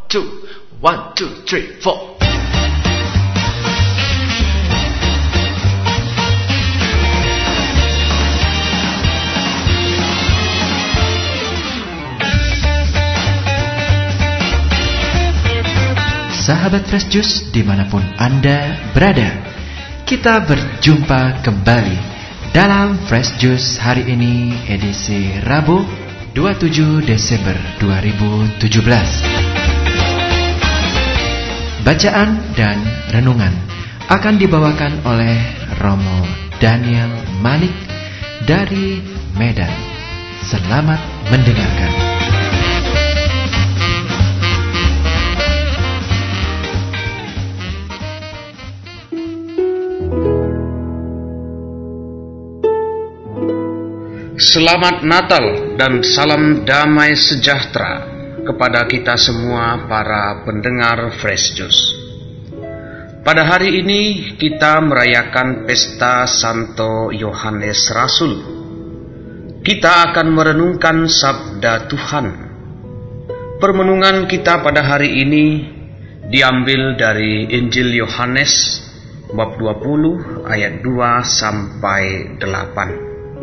two, 1, 2, 3, 4. Sahabat Fresh Juice dimanapun Anda berada, kita berjumpa kembali dalam Fresh Juice hari ini edisi Rabu 27 Desember 2017. Bacaan dan renungan akan dibawakan oleh Romo Daniel Manik dari Medan. Selamat mendengarkan. Selamat Natal dan salam damai sejahtera kepada kita semua para pendengar Fresh Juice. Pada hari ini kita merayakan pesta Santo Yohanes Rasul. Kita akan merenungkan sabda Tuhan. Permenungan kita pada hari ini diambil dari Injil Yohanes bab 20 ayat 2 sampai 8.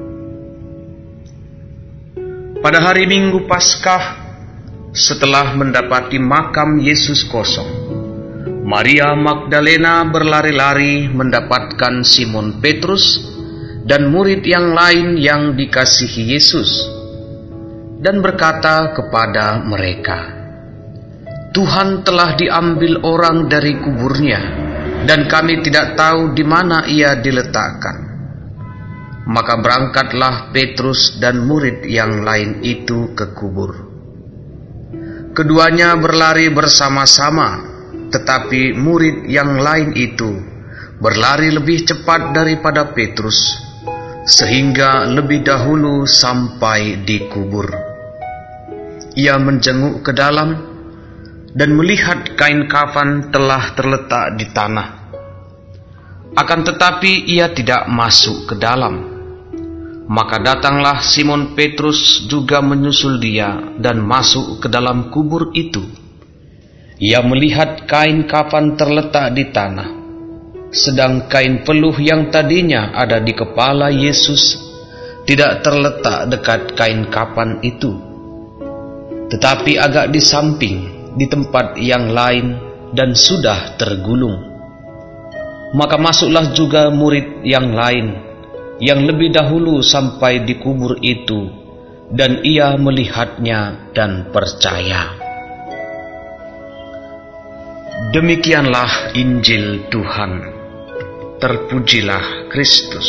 Pada hari Minggu Paskah, setelah mendapati makam Yesus kosong, Maria Magdalena berlari-lari mendapatkan Simon Petrus dan murid yang lain yang dikasihi Yesus, dan berkata kepada mereka, "Tuhan telah diambil orang dari kuburnya, dan kami tidak tahu di mana ia diletakkan." Maka berangkatlah Petrus dan murid yang lain itu ke kubur. Keduanya berlari bersama-sama, tetapi murid yang lain itu berlari lebih cepat daripada Petrus, sehingga lebih dahulu sampai di kubur. Ia menjenguk ke dalam dan melihat kain kafan telah terletak di tanah. Akan tetapi ia tidak masuk ke dalam. Maka datanglah Simon Petrus juga menyusul dia dan masuk ke dalam kubur itu. Ia melihat kain kafan terletak di tanah, sedang kain peluh yang tadinya ada di kepala Yesus tidak terletak dekat kain kafan itu, tetapi agak di samping di tempat yang lain dan sudah tergulung. Maka masuklah juga murid yang lain yang lebih dahulu sampai di kubur itu, dan ia melihatnya dan percaya. Demikianlah Injil Tuhan. Terpujilah Kristus.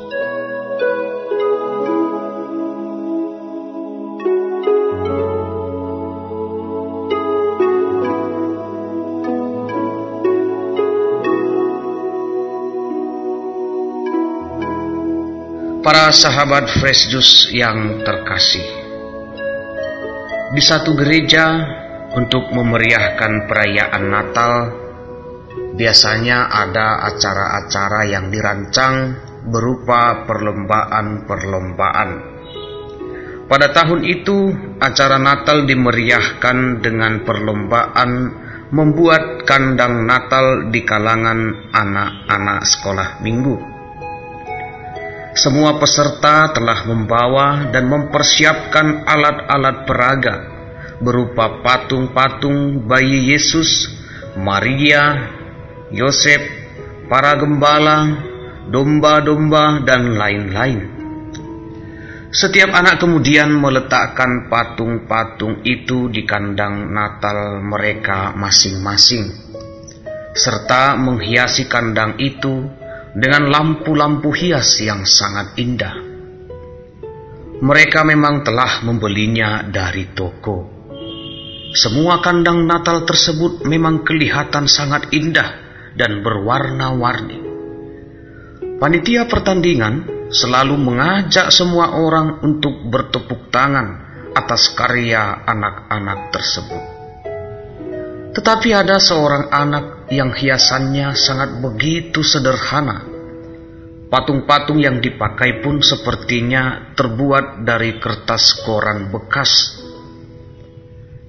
Para sahabat Fresh Juice yang terkasih, di satu gereja untuk memeriahkan perayaan Natal, biasanya ada acara-acara yang dirancang berupa perlombaan-perlombaan. Pada tahun itu, acara Natal dimeriahkan dengan perlombaan membuat kandang Natal di kalangan anak-anak sekolah minggu. Semua peserta telah membawa dan mempersiapkan alat-alat peraga berupa patung-patung bayi Yesus, Maria, Yosef, para gembala, domba-domba, dan lain-lain. Setiap anak kemudian meletakkan patung-patung itu di kandang Natal mereka masing-masing, serta menghiasi kandang itu dengan lampu-lampu hias yang sangat indah. Mereka memang telah membelinya dari toko. Semua kandang Natal tersebut memang kelihatan sangat indah dan berwarna-warni. Panitia pertandingan selalu mengajak semua orang untuk bertepuk tangan atas karya anak-anak tersebut. Tetapi ada seorang anak yang hiasannya sangat begitu sederhana. Patung-patung yang dipakai pun sepertinya terbuat dari kertas koran bekas.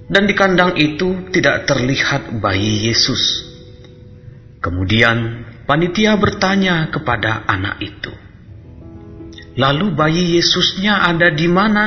dan di kandang itu tidak terlihat bayi Yesus. Kemudian panitia bertanya kepada anak itu, "Lalu bayi Yesusnya ada di mana?"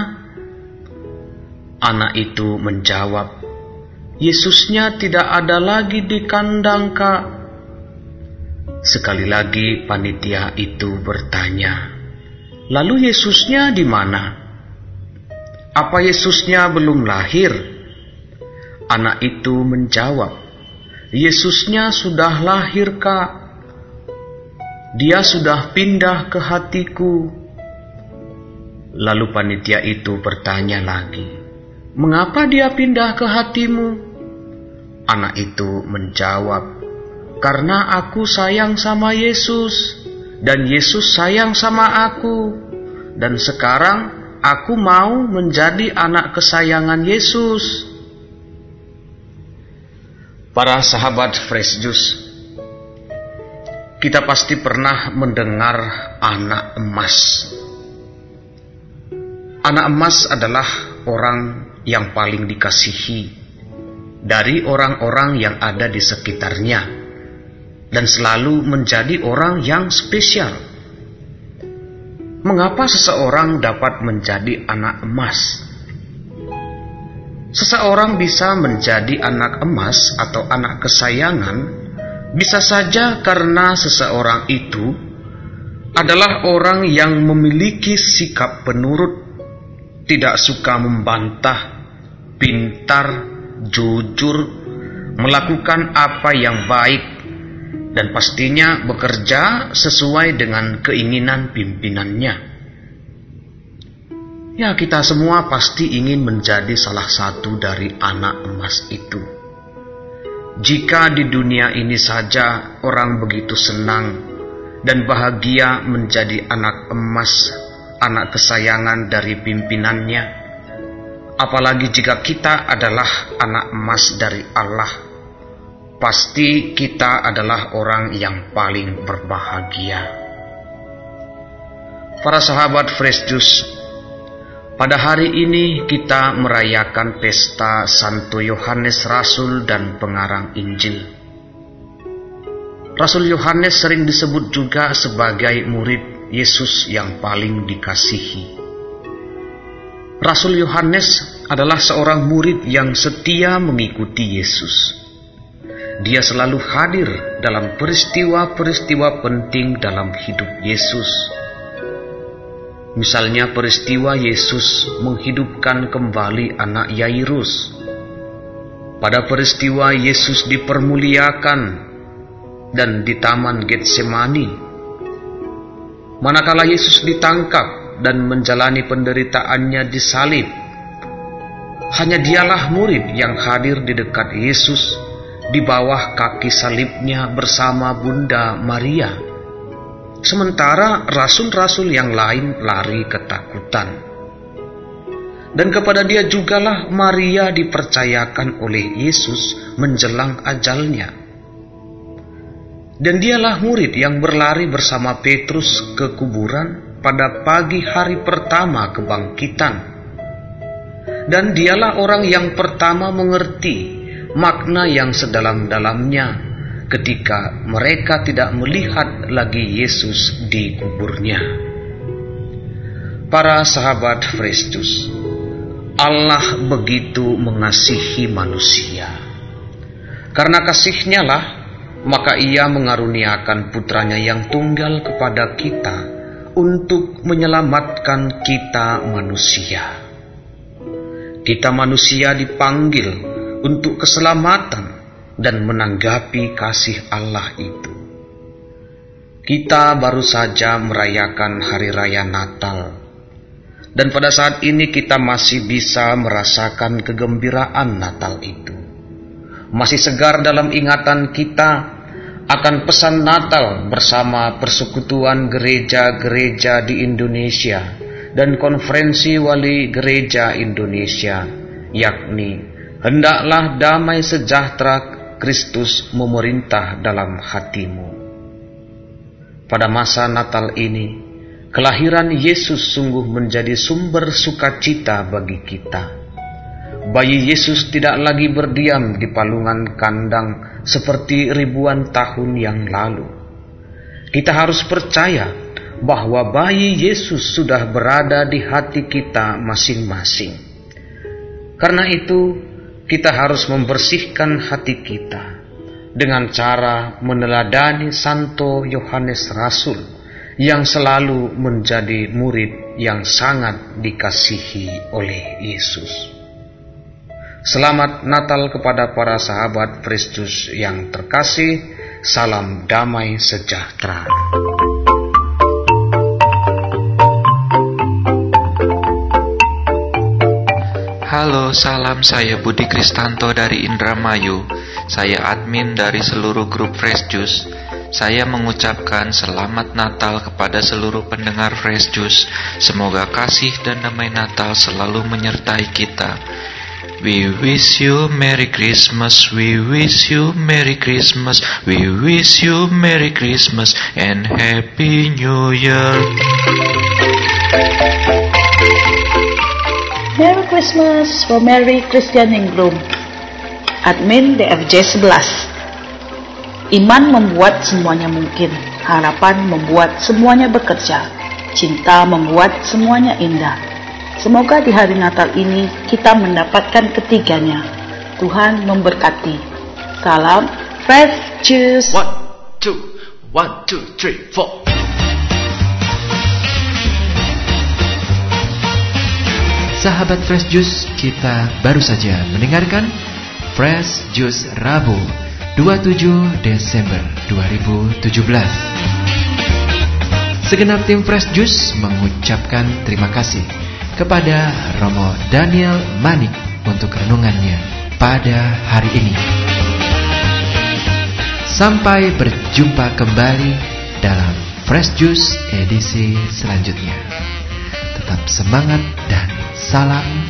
Anak itu menjawab, "Yesusnya tidak ada lagi di kandang, Kak." Sekali lagi panitia itu bertanya, "Lalu Yesusnya di mana? Apa Yesusnya belum lahir?" Anak itu menjawab, "Yesusnya sudah lahir, Kak. Dia sudah pindah ke hatiku." Lalu panitia itu bertanya lagi, "Mengapa dia pindah ke hatimu?" Anak itu menjawab, "Karena aku sayang sama Yesus, dan Yesus sayang sama aku, dan sekarang aku mau menjadi anak kesayangan Yesus." Para sahabat Fresh Juice, kita pasti pernah mendengar anak emas. Anak emas adalah orang yang paling dikasihi dari orang-orang yang ada di sekitarnya, dan selalu menjadi orang yang spesial. Mengapa seseorang dapat menjadi anak emas? Seseorang bisa menjadi anak emas atau anak kesayangan bisa saja karena seseorang itu adalah orang yang memiliki sikap penurut, tidak suka membantah, pintar, jujur, melakukan apa yang baik, dan pastinya bekerja sesuai dengan keinginan pimpinannya. Ya, kita semua pasti ingin menjadi salah satu dari anak emas itu. Jika di dunia ini saja orang begitu senang dan bahagia menjadi anak emas, anak kesayangan dari pimpinannya, apalagi jika kita adalah anak emas dari Allah, pasti kita adalah orang yang paling berbahagia. Para sahabat Fresh Juice, pada hari ini kita merayakan pesta Santo Yohanes Rasul dan pengarang Injil. Rasul Yohanes sering disebut juga sebagai murid Yesus yang paling dikasihi. Rasul Yohanes adalah seorang murid yang setia mengikuti Yesus. Dia selalu hadir dalam peristiwa-peristiwa penting dalam hidup Yesus. Misalnya peristiwa Yesus menghidupkan kembali anak Yairus. Pada peristiwa Yesus dipermuliakan dan di Taman Getsemani. Manakala Yesus ditangkap dan menjalani penderitaannya disalib, hanya dialah murid yang hadir di dekat Yesus di bawah kaki salibnya bersama Bunda Maria. Sementara rasul-rasul yang lain lari ketakutan. Dan kepada dia jugalah Maria dipercayakan oleh Yesus menjelang ajalnya. Dan dialah murid yang berlari bersama Petrus ke kuburan pada pagi hari pertama kebangkitan. Dan dialah orang yang pertama mengerti makna yang sedalam-dalamnya ketika mereka tidak melihat lagi Yesus di kuburnya. Para sahabat Fresh Juice, Allah begitu mengasihi manusia. Karena kasih-Nya lah, maka Ia mengaruniakan putranya yang tunggal kepada kita untuk menyelamatkan kita manusia. Kita manusia dipanggil untuk keselamatan dan menanggapi kasih Allah itu. Kita baru saja merayakan Hari Raya Natal, dan pada saat ini kita masih bisa merasakan kegembiraan Natal itu. Masih segar dalam ingatan kita akan pesan Natal bersama persekutuan gereja-gereja di Indonesia dan konferensi wali gereja Indonesia, yakni hendaklah damai sejahtera Kristus memerintah dalam hatimu. Pada masa Natal ini, kelahiran Yesus sungguh menjadi sumber sukacita bagi kita. bayi Yesus tidak lagi berdiam di palungan kandang seperti ribuan tahun yang lalu. Kita harus percaya bahwa bayi Yesus sudah berada di hati kita masing-masing. Karena itu, kita harus membersihkan hati kita dengan cara meneladani Santo Yohanes Rasul yang selalu menjadi murid yang sangat dikasihi oleh Yesus. Selamat Natal kepada para sahabat Fresh Juice yang terkasih. Salam damai sejahtera. Halo, salam, saya Budi Kristanto dari Indramayu. Saya admin dari seluruh grup Fresh Juice. Saya mengucapkan selamat Natal kepada seluruh pendengar Fresh Juice. Semoga kasih dan damai Natal selalu menyertai kita. We wish you Merry Christmas, we wish you Merry Christmas, we wish you Merry Christmas and Happy New Year. Merry Christmas for Merry Christian Ingrum. Admin DFJ 11. Iman membuat semuanya mungkin, harapan membuat semuanya bekerja, cinta membuat semuanya indah. Semoga di hari Natal ini kita mendapatkan ketiganya. Tuhan memberkati. Salam Fresh Juice. 1, 2, 1, 2, 3, 4. Sahabat Fresh Juice, kita baru saja mendengarkan Fresh Juice Rabu 27 Desember 2017. Segenap tim Fresh Juice mengucapkan terima kasih kepada Romo Daniel Manik untuk renungannya pada hari ini. Sampai berjumpa kembali dalam Fresh Juice edisi selanjutnya. Tetap semangat dan salam